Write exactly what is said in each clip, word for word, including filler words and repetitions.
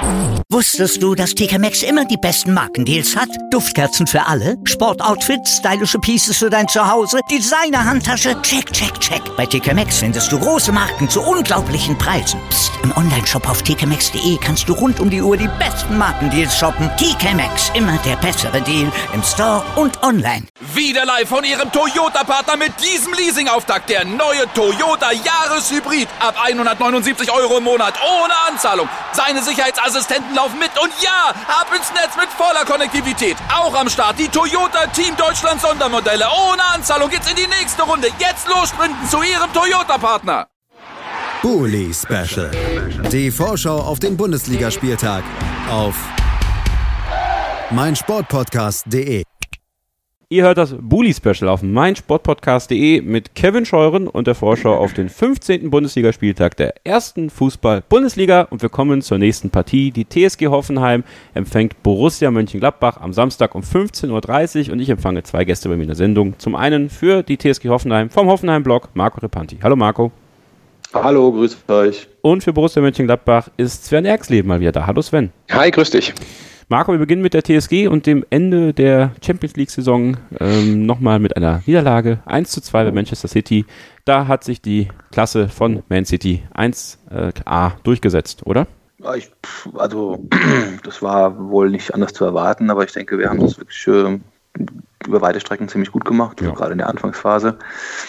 Wusstest du, dass T K Maxx immer die besten Markendeals hat? Duftkerzen für alle, Sportoutfits, stylische Pieces für dein Zuhause, Designer-Handtasche, check, check, check. Bei T K Maxx findest du große Marken zu unglaublichen Preisen. Psst. Im Onlineshop auf t k maxx punkt d e kannst du rund um die Uhr die besten Markendeals shoppen. T K Maxx, immer der bessere Deal im Store und online. Wieder live von Ihrem Toyota-Partner mit diesem Leasing-Auftakt. Der neue Toyota Jahreshybrid. Ab hundertneunundsiebzig Euro im Monat. Ohne Anzahlung. Seine Sicherheitsassistenten laufen mit. Und ja, ab ins Netz mit voller Konnektivität. Auch am Start die Toyota Team Deutschland Sondermodelle. Ohne Anzahlung geht's in die nächste Runde. Jetzt los sprinten zu Ihrem Toyota-Partner. Bully Special. Die Vorschau auf den Bundesligaspieltag auf meinsportpodcast punkt de. Ihr hört das Bully-Special auf meinsportpodcast punkt de mit Kevin Scheuren und der Vorschau auf den fünfzehnten Bundesligaspieltag der ersten Fußball-Bundesliga. Und wir kommen zur nächsten Partie. Die T S G Hoffenheim empfängt Borussia Mönchengladbach am Samstag um fünfzehn Uhr dreißig und ich empfange zwei Gäste bei mir in der Sendung. Zum einen für die T S G Hoffenheim vom Hoffenheim-Blog Marco Repanti. Hallo Marco. Hallo, grüß euch. Und für Borussia Mönchengladbach ist Sven Erxleben mal wieder da. Hallo Sven. Hi, grüß dich. Marco, wir beginnen mit der T S G und dem Ende der Champions-League-Saison ähm, nochmal mit einer Niederlage. eins zu zwei bei Manchester City. Da hat sich die Klasse von Man City eins a durchgesetzt, oder? Ja, ich, also, das war wohl nicht anders zu erwarten, aber ich denke, wir haben das wirklich äh, über weite Strecken ziemlich gut gemacht, ja. Gerade in der Anfangsphase.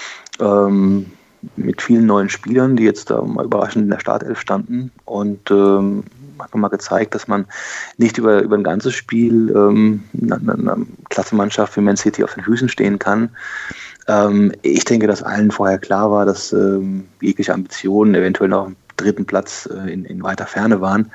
Ähm, mit vielen neuen Spielern, die jetzt da mal überraschend in der Startelf standen und ähm, hat man mal gezeigt, dass man nicht über, über ein ganzes Spiel ähm, einer, einer Klassenmannschaft wie Man City auf den Füßen stehen kann. Ähm, ich denke, dass allen vorher klar war, dass ähm, jegliche Ambitionen eventuell noch am dritten Platz äh, in, in weiter Ferne waren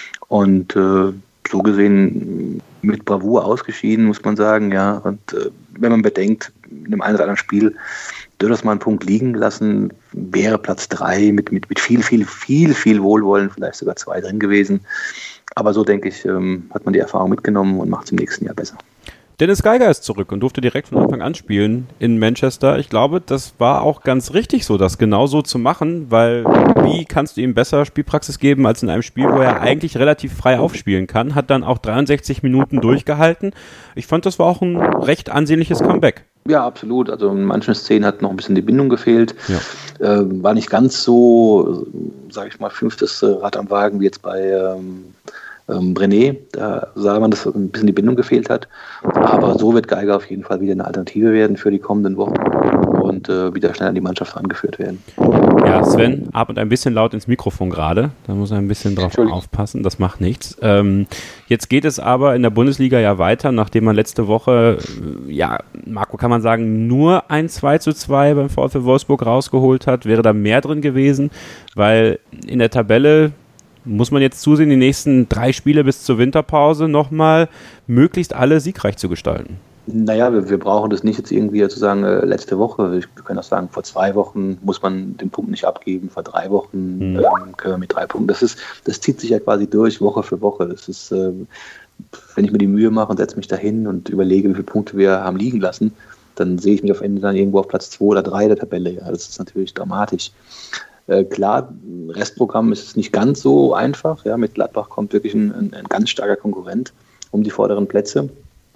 und äh, so gesehen mit Bravour ausgeschieden, muss man sagen, ja. Und äh, wenn man bedenkt, in dem einen oder anderen Spiel durchaus mal einen Punkt liegen lassen, wäre Platz drei mit, mit, mit viel, viel, viel, viel Wohlwollen, vielleicht sogar zwei drin gewesen. Aber so, denke ich, ähm, hat man die Erfahrung mitgenommen und macht es im nächsten Jahr besser. Dennis Geiger ist zurück und durfte direkt von Anfang an spielen in Manchester. Ich glaube, das war auch ganz richtig so, das genau so zu machen, weil wie kannst du ihm besser Spielpraxis geben als in einem Spiel, wo er eigentlich relativ frei aufspielen kann, hat dann auch dreiundsechzig Minuten durchgehalten. Ich fand, das war auch ein recht ansehnliches Comeback. Ja, absolut. Also in manchen Szenen hat noch ein bisschen die Bindung gefehlt. Ja. Ähm, war nicht ganz so, sage ich mal, fünftes Rad am Wagen wie jetzt bei ähm, ähm, Brené. Da sah man, dass ein bisschen die Bindung gefehlt hat. Aber so wird Geiger auf jeden Fall wieder eine Alternative werden für die kommenden Wochen und äh, wieder schnell an die Mannschaft rangeführt werden. Ja, Sven atmet ein bisschen laut ins Mikrofon gerade. Da muss er ein bisschen drauf aufpassen. Das macht nichts. Ähm, jetzt geht es aber in der Bundesliga ja weiter, nachdem man letzte Woche, äh, ja, Marco, kann man sagen, nur ein zwei zu zwei beim VfL Wolfsburg rausgeholt hat. Wäre da mehr drin gewesen, weil in der Tabelle muss man jetzt zusehen, die nächsten drei Spiele bis zur Winterpause nochmal möglichst alle siegreich zu gestalten. Naja, wir, wir brauchen das nicht jetzt irgendwie zu sagen, äh, letzte Woche. Wir können auch sagen, vor zwei Wochen muss man den Punkt nicht abgeben, vor drei Wochen mhm. ähm, können wir mit drei Punkten. Das ist, das zieht sich ja quasi durch, Woche für Woche. Das ist, äh, wenn ich mir die Mühe mache und setze mich dahin und überlege, wie viele Punkte wir haben liegen lassen, dann sehe ich mich auf Ende dann irgendwo auf Platz zwei oder drei der Tabelle. Ja, das ist natürlich dramatisch. Äh, klar, Restprogramm ist nicht ganz so einfach. Ja, mit Gladbach kommt wirklich ein, ein, ein ganz starker Konkurrent um die vorderen Plätze.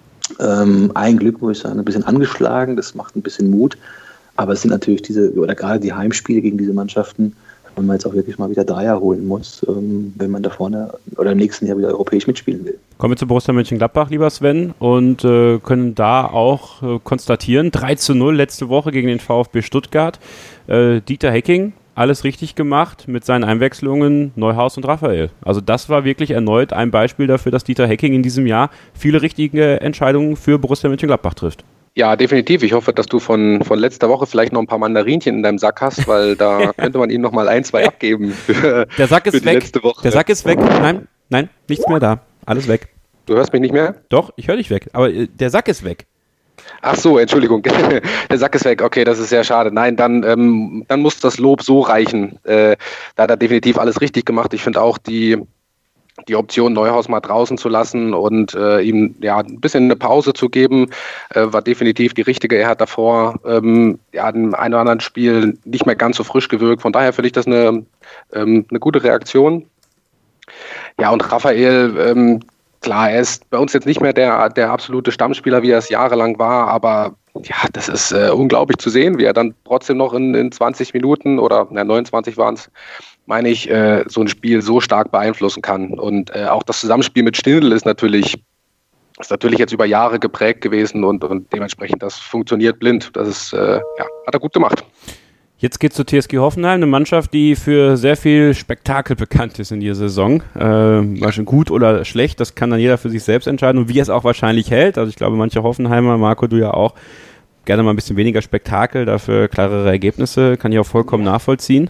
Ähm, ein Glück, muss ich sagen, ein bisschen angeschlagen, das macht ein bisschen Mut, aber es sind natürlich diese, oder gerade die Heimspiele gegen diese Mannschaften, wenn man jetzt auch wirklich mal wieder Dreier holen muss, ähm, wenn man da vorne oder im nächsten Jahr wieder europäisch mitspielen will. Kommen wir zu Borussia Mönchengladbach, lieber Sven, und äh, können da auch äh, konstatieren, drei zu null letzte Woche gegen den VfB Stuttgart. Äh, Dieter Hecking, alles richtig gemacht mit seinen Einwechslungen Neuhaus und Raphael. Also das war wirklich erneut ein Beispiel dafür, dass Dieter Hecking in diesem Jahr viele richtige Entscheidungen für Borussia Mönchengladbach trifft. Ja, definitiv. Ich hoffe, dass du von, von letzter Woche vielleicht noch ein paar Mandarinchen in deinem Sack hast, weil da könnte man ihm noch mal ein, zwei abgeben für, Der Sack ist für die weg. letzte Woche. Der Sack ist weg. Nein, nein, nichts mehr da. Alles weg. Du hörst mich nicht mehr? Doch, ich höre dich weg. Aber äh, der Sack ist weg. Ach so, Entschuldigung, der Sack ist weg. Okay, das ist sehr schade. Nein, dann, ähm, dann muss das Lob so reichen. Äh, da hat er definitiv alles richtig gemacht. Ich finde auch die, die Option, Neuhaus mal draußen zu lassen und äh, ihm ja ein bisschen eine Pause zu geben, äh, war definitiv die richtige. Er hat davor ähm, ja in einem oder anderen Spiel nicht mehr ganz so frisch gewirkt. Von daher finde ich das eine, ähm, eine gute Reaktion. Ja, und Raphael, ähm, klar, er ist bei uns jetzt nicht mehr der, der absolute Stammspieler, wie er es jahrelang war, aber ja, das ist äh, unglaublich zu sehen, wie er dann trotzdem noch in, in zwanzig Minuten oder na, neunundzwanzig waren es, meine ich, äh, so ein Spiel so stark beeinflussen kann. Und äh, auch das Zusammenspiel mit Stindl ist natürlich, ist natürlich jetzt über Jahre geprägt gewesen und, und dementsprechend, das funktioniert blind. Das ist, äh, ja, hat er gut gemacht. Jetzt geht's zu T S G Hoffenheim, eine Mannschaft, die für sehr viel Spektakel bekannt ist in dieser Saison. Äh, wahrscheinlich gut oder schlecht, das kann dann jeder für sich selbst entscheiden und wie er es auch wahrscheinlich hält. Also ich glaube, manche Hoffenheimer, Marco, du ja auch, gerne mal ein bisschen weniger Spektakel, dafür klarere Ergebnisse, kann ich auch vollkommen nachvollziehen.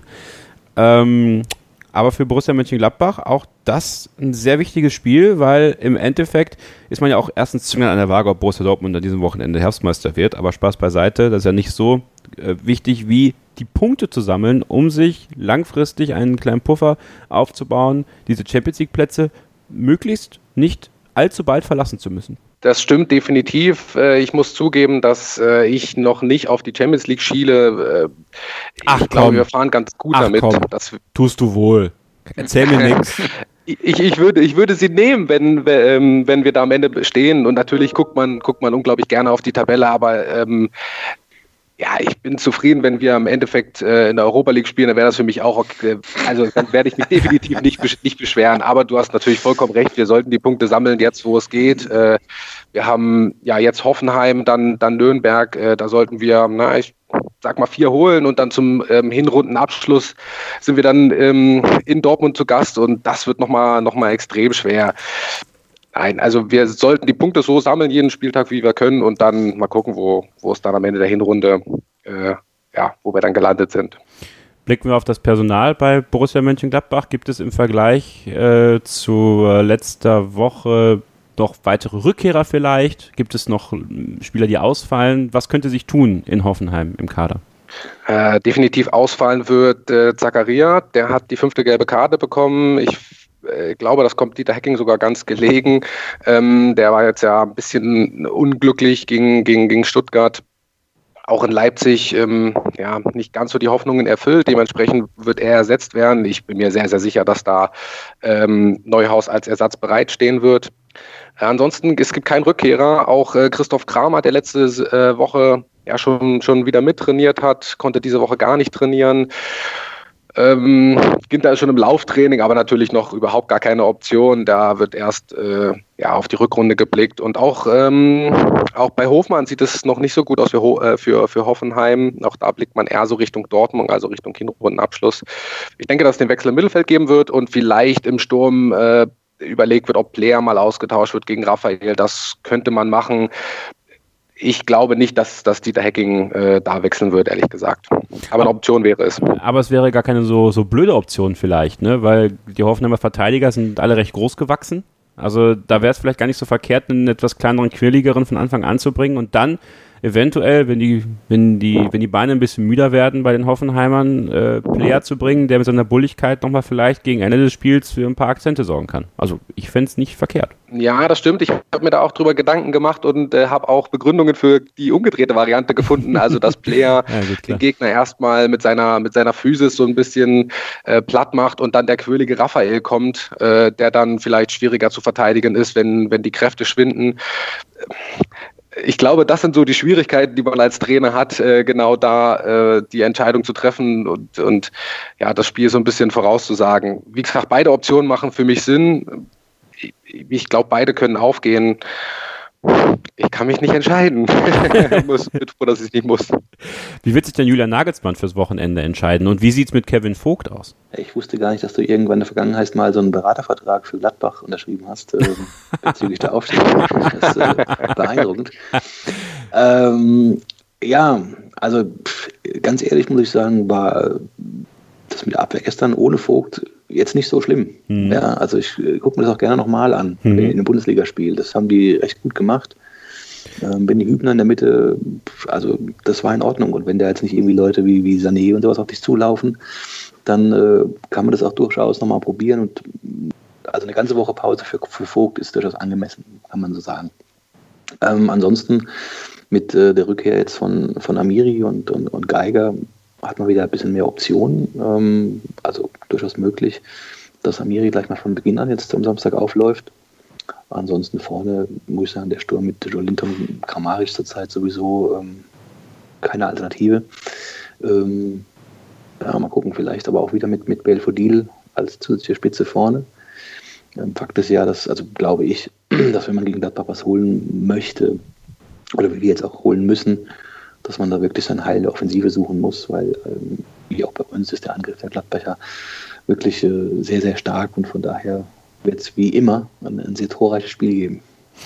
Ähm, aber für Borussia Mönchengladbach auch das ein sehr wichtiges Spiel, weil im Endeffekt ist man ja auch erstens zwingend an der Waage, ob Borussia Dortmund an diesem Wochenende Herbstmeister wird, aber Spaß beiseite, das ist ja nicht so äh, wichtig wie die Punkte zu sammeln, um sich langfristig einen kleinen Puffer aufzubauen, diese Champions-League-Plätze möglichst nicht allzu bald verlassen zu müssen. Das stimmt definitiv. Ich muss zugeben, dass ich noch nicht auf die Champions League schiele. Ich Ach, glaube, komm. wir fahren ganz gut Ach, damit. Komm. Dass Tust du wohl. Erzähl mir nichts. Ich, ich, würde, ich würde sie nehmen, wenn, wenn wir da am Ende stehen. Und natürlich guckt man, guckt man unglaublich gerne auf die Tabelle, aber ähm, ja, ich bin zufrieden, wenn wir im Endeffekt äh, in der Europa League spielen, dann wäre das für mich auch okay. Also dann werde ich mich definitiv nicht, besch- nicht beschweren, aber du hast natürlich vollkommen recht, wir sollten die Punkte sammeln, jetzt wo es geht. Äh, wir haben ja jetzt Hoffenheim, dann, dann Nürnberg, äh, da sollten wir, na, ich sag mal vier holen und dann zum ähm, Hinrundenabschluss sind wir dann ähm, in Dortmund zu Gast und das wird nochmal noch mal extrem schwer. Nein, also wir sollten die Punkte so sammeln, jeden Spieltag, wie wir können und dann mal gucken, wo, wo es dann am Ende der Hinrunde, äh, ja, wo wir dann gelandet sind. Blicken wir auf das Personal bei Borussia Mönchengladbach. Gibt es im Vergleich äh, zu äh, letzter Woche noch weitere Rückkehrer vielleicht? Gibt es noch Spieler, die ausfallen? Was könnte sich tun in Hoffenheim im Kader? Äh, definitiv ausfallen wird äh, Zakaria, der hat die fünfte gelbe Karte bekommen. Ich Ich glaube, das kommt Dieter Hecking sogar ganz gelegen. Ähm, der war jetzt ja ein bisschen unglücklich gegen, gegen, gegen Stuttgart. Auch in Leipzig ähm, ja, nicht ganz so die Hoffnungen erfüllt. Dementsprechend wird er ersetzt werden. Ich bin mir sehr, sehr sicher, dass da ähm, Neuhaus als Ersatz bereitstehen wird. Äh, ansonsten, es gibt keinen Rückkehrer. Auch äh, Christoph Kramer, der letzte äh, Woche ja schon, schon wieder mittrainiert hat, konnte diese Woche gar nicht trainieren. Ähm, Ginter ist schon im Lauftraining, aber natürlich noch überhaupt gar keine Option. Da wird erst äh, ja, auf die Rückrunde geblickt. Und auch, ähm, auch bei Hofmann sieht es noch nicht so gut aus für, Ho- äh, für, für Hoffenheim. Auch da blickt man eher so Richtung Dortmund, also Richtung Hinrundenabschluss. Ich denke, dass es den Wechsel im Mittelfeld geben wird und vielleicht im Sturm äh, überlegt wird, ob Player mal ausgetauscht wird gegen Raphael. Das könnte man machen. Ich glaube nicht, dass, dass Dieter Hecking äh, da wechseln wird, ehrlich gesagt. Aber eine Option wäre es. Aber es wäre gar keine so, so blöde Option vielleicht, ne? Weil die Hoffenheimer Verteidiger sind alle recht groß gewachsen. Also da wäre es vielleicht gar nicht so verkehrt, einen etwas kleineren, quirligeren von Anfang an zu bringen und dann eventuell, wenn die, wenn die, wenn die Beine ein bisschen müder werden bei den Hoffenheimern, äh, Player zu bringen, der mit seiner Bulligkeit nochmal vielleicht gegen Ende des Spiels für ein paar Akzente sorgen kann. Also ich fände es nicht verkehrt. Ja, das stimmt. Ich habe mir da auch drüber Gedanken gemacht und äh, habe auch Begründungen für die umgedrehte Variante gefunden. Also dass Player ja, gut, den Gegner erstmal mit seiner, mit seiner Physis so ein bisschen äh, platt macht und dann der quirlige Raphael kommt, äh, der dann vielleicht schwieriger zu verteidigen ist, wenn, wenn die Kräfte schwinden. Ich glaube, das sind so die Schwierigkeiten, die man als Trainer hat, äh, genau da äh, die Entscheidung zu treffen und, und ja, das Spiel so ein bisschen vorauszusagen. Wie gesagt, beide Optionen machen für mich Sinn. Ich, ich glaube, beide können aufgehen. Ich kann mich nicht entscheiden. Ich muss, bin froh, dass ich nicht muss. Wie wird sich denn Julian Nagelsmann fürs Wochenende entscheiden? Und wie sieht es mit Kevin Vogt aus? Ich wusste gar nicht, dass du irgendwann in der Vergangenheit mal so einen Beratervertrag für Gladbach unterschrieben hast, äh, bezüglich der Aufstellung. Das ist äh, beeindruckend. Ähm, ja, also pff, ganz ehrlich muss ich sagen, war das mit der Abwehr gestern ohne Vogt jetzt nicht so schlimm. Mhm. Ja, also ich äh, gucke mir das auch gerne nochmal an, mhm. in einem Bundesligaspiel. Das haben die recht gut gemacht. Ähm, Benny Hübner in der Mitte, also das war in Ordnung. Und wenn da jetzt nicht irgendwie Leute wie, wie Sané und sowas auf dich zulaufen, dann äh, kann man das auch durchaus nochmal probieren. Und also eine ganze Woche Pause für, für Vogt ist durchaus angemessen, kann man so sagen. Ähm, ansonsten mit äh, der Rückkehr jetzt von, von Amiri und, und, und Geiger hat man wieder ein bisschen mehr Optionen, ähm, also durchaus möglich. dass Amiri gleich mal von Beginn an jetzt am Samstag aufläuft. Ansonsten vorne, muss ich sagen, der Sturm mit Joelinton und Kramaric zurzeit sowieso ähm, keine Alternative. Ähm, ja, mal gucken, vielleicht aber auch wieder mit, mit Belfodil als zusätzliche Spitze vorne. Ähm, Fakt ist ja, dass, also glaube ich, dass wenn man gegen Gladbach was holen möchte, oder wie wir jetzt auch holen müssen, dass man da wirklich sein Heil der Offensive suchen muss, weil ähm, wie auch bei uns ist der Angriff der Gladbacher wirklich äh, sehr, sehr stark und von daher wird es wie immer ein, ein sehr torreiches Spiel geben.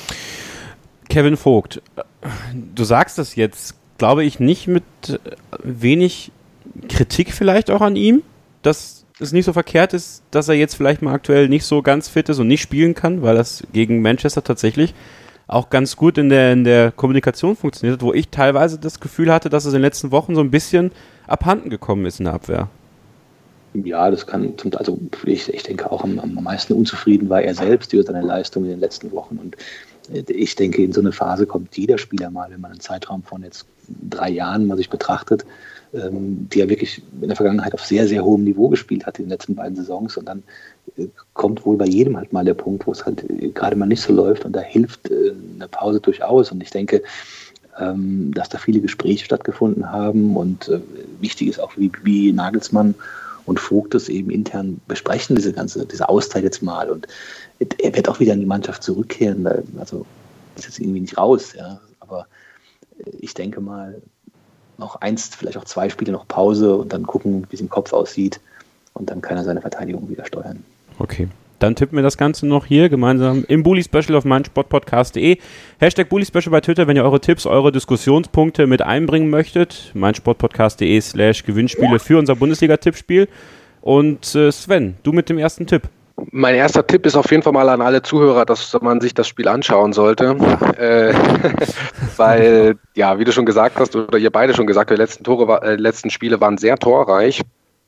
Kevin Vogt, du sagst das jetzt, glaube ich, nicht mit wenig Kritik vielleicht auch an ihm, dass es nicht so verkehrt ist, dass er jetzt vielleicht mal aktuell nicht so ganz fit ist und nicht spielen kann, weil das gegen Manchester tatsächlich auch ganz gut in der, in der Kommunikation funktioniert hat, wo ich teilweise das Gefühl hatte, dass es in den letzten Wochen so ein bisschen abhanden gekommen ist in der Abwehr. Ja, das kann, also ich, ich denke auch am, am meisten unzufrieden war er selbst über seine Leistung in den letzten Wochen und ich denke, in so eine Phase kommt jeder Spieler mal, wenn man einen Zeitraum von jetzt drei Jahren mal sich betrachtet, ähm, die er wirklich in der Vergangenheit auf sehr, sehr hohem Niveau gespielt hat in den letzten beiden Saisons und dann äh, kommt wohl bei jedem halt mal der Punkt, wo es halt äh, gerade mal nicht so läuft und da hilft äh, eine Pause durchaus und ich denke, ähm, dass da viele Gespräche stattgefunden haben und äh, wichtig ist auch, wie, wie Nagelsmann und Vogt das eben intern besprechen, diese ganze, diese Auszeit jetzt mal und er wird auch wieder in die Mannschaft zurückkehren, also ist jetzt irgendwie nicht raus, ja, aber ich denke mal, noch eins, vielleicht auch zwei Spiele noch Pause und dann gucken, wie es im Kopf aussieht und dann kann er seine Verteidigung wieder steuern. Okay, dann tippen wir das Ganze noch hier gemeinsam im Bully Special auf meinsportpodcast punkt de. Hashtag Bully Special bei Twitter, wenn ihr eure Tipps, eure Diskussionspunkte mit einbringen möchtet. meinsportpodcast punkt de slash Gewinnspiele für unser Bundesliga-Tippspiel. Und äh, Sven, du mit dem ersten Tipp. Mein erster Tipp ist auf jeden Fall mal an alle Zuhörer, dass man sich das Spiel anschauen sollte, äh, weil, ja, wie du schon gesagt hast, oder ihr beide schon gesagt habt, die letzten, Tore, äh, letzten Spiele waren sehr torreich.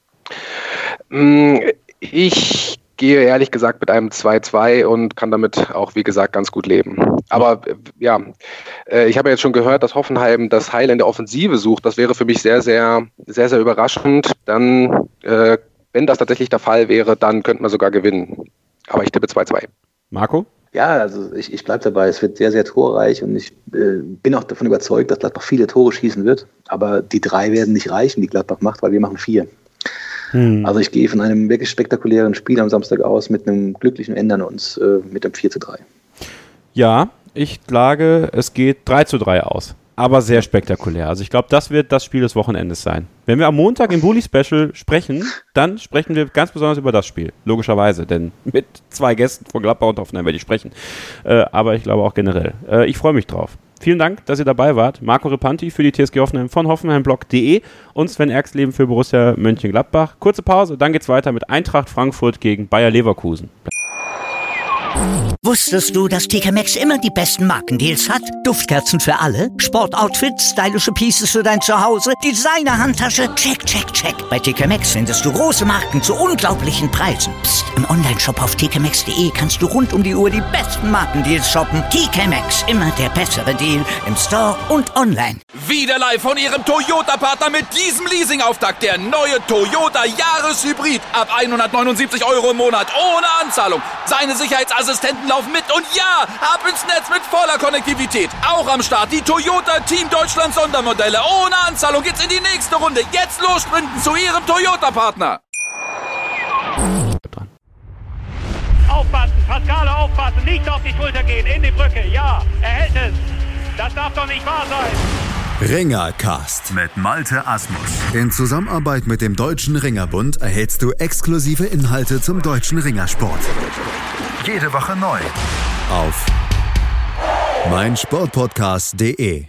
Ich gehe ehrlich gesagt mit einem zwei zwei und kann damit auch, wie gesagt, ganz gut leben. Aber ja, ich habe jetzt schon gehört, dass Hoffenheim das Heil in der Offensive sucht. Das wäre für mich sehr, sehr, sehr, sehr überraschend. Dann, äh, wenn das tatsächlich der Fall wäre, dann könnten wir sogar gewinnen. Aber ich tippe zwei zwei. Marco? Ja, also ich, ich bleibe dabei. Es wird sehr, sehr torreich und ich äh, bin auch davon überzeugt, dass Gladbach viele Tore schießen wird. Aber die drei werden nicht reichen, die Gladbach macht, weil wir machen vier. Hm. Also ich gehe von einem wirklich spektakulären Spiel am Samstag aus mit einem glücklichen Ende an uns, äh, mit einem vier zu drei. Ja, ich schlage, es geht drei zu drei aus. Aber sehr spektakulär. Also ich glaube, das wird das Spiel des Wochenendes sein. Wenn wir am Montag im Bully Special sprechen, dann sprechen wir ganz besonders über das Spiel. Logischerweise, denn mit zwei Gästen von Gladbach und Hoffenheim werde ich sprechen. Äh, aber ich glaube auch generell. Äh, ich freue mich drauf. Vielen Dank, dass ihr dabei wart. Marco Repanti für die T S G Hoffenheim von hoffenheimblog punkt de und Sven Erxleben für Borussia Mönchengladbach. Kurze Pause, dann geht's weiter mit Eintracht Frankfurt gegen Bayer Leverkusen. Wusstest du, dass T K Maxx immer die besten Markendeals hat? Duftkerzen für alle, Sportoutfits, stylische Pieces für dein Zuhause, Designer-Handtasche, check, check, check. Bei T K Maxx findest du große Marken zu unglaublichen Preisen. Psst. Im Onlineshop auf t k maxx punkt de kannst du rund um die Uhr die besten Markendeals shoppen. T K Maxx, immer der bessere Deal im Store und online. Wieder live von ihrem Toyota-Partner mit diesem Leasing-Auftakt. Der neue Toyota Jahreshybrid. Ab hundertneunundsiebzig Euro im Monat ohne Anzahlung. Seine Sicherheitsassistenten laufen mit und ja, ab ins Netz mit voller Konnektivität. Auch am Start die Toyota Team Deutschland Sondermodelle. Ohne Anzahlung geht's in die nächste Runde. Jetzt los sprinten zu ihrem Toyota-Partner. Aufpassen, Pascale, aufpassen, nicht auf die Schulter gehen, in die Brücke, ja, er hält es. Das darf doch nicht wahr sein. Ringercast mit Malte Asmus. In Zusammenarbeit mit dem Deutschen Ringerbund erhältst du exklusive Inhalte zum deutschen Ringersport. Jede Woche neu. Auf meinsportpodcast punkt de.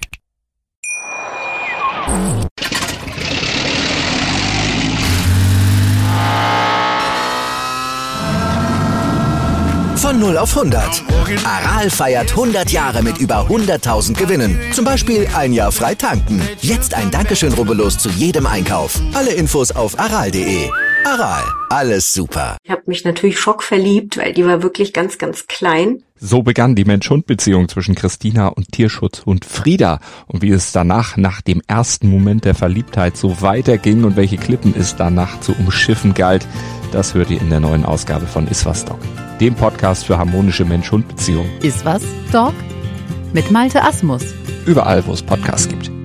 Von null auf hundert. Aral feiert hundert Jahre mit über hunderttausend Gewinnen. Zum Beispiel ein Jahr frei tanken. Jetzt ein Dankeschön, rubbellos zu jedem Einkauf. Alle Infos auf aral punkt de. Aral, alles super. Ich habe mich natürlich schockverliebt, weil die war wirklich ganz, ganz klein. So begann die Mensch-Hund-Beziehung zwischen Christina und Tierschutzhund Frieda. Und wie es danach, nach dem ersten Moment der Verliebtheit, so weiterging und welche Klippen es danach zu umschiffen galt, das hört ihr in der neuen Ausgabe von Iswas Dog, dem Podcast für harmonische Mensch-Hund-Beziehungen. Iswas Dog mit Malte Asmus. Überall, wo es Podcasts gibt.